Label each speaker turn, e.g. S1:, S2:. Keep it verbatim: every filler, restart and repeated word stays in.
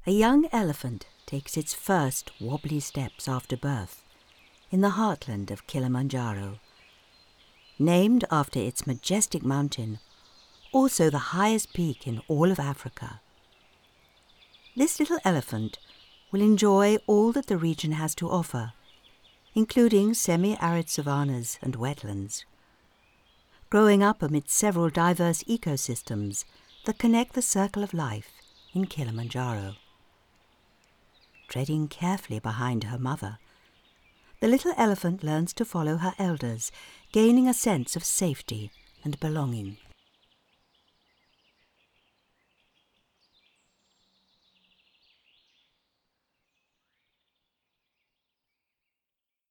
S1: A young elephant takes its first wobbly steps after birth in the heartland of Kilimanjaro. Named after its majestic mountain, also the highest peak in all of Africa. This little elephant will enjoy all that the region has to offer, including semi-arid savannas and wetlands, growing up amid several diverse ecosystems that connect the circle of life in Kilimanjaro. Treading carefully behind her mother, the little elephant learns to follow her elders, gaining a sense of safety and belonging.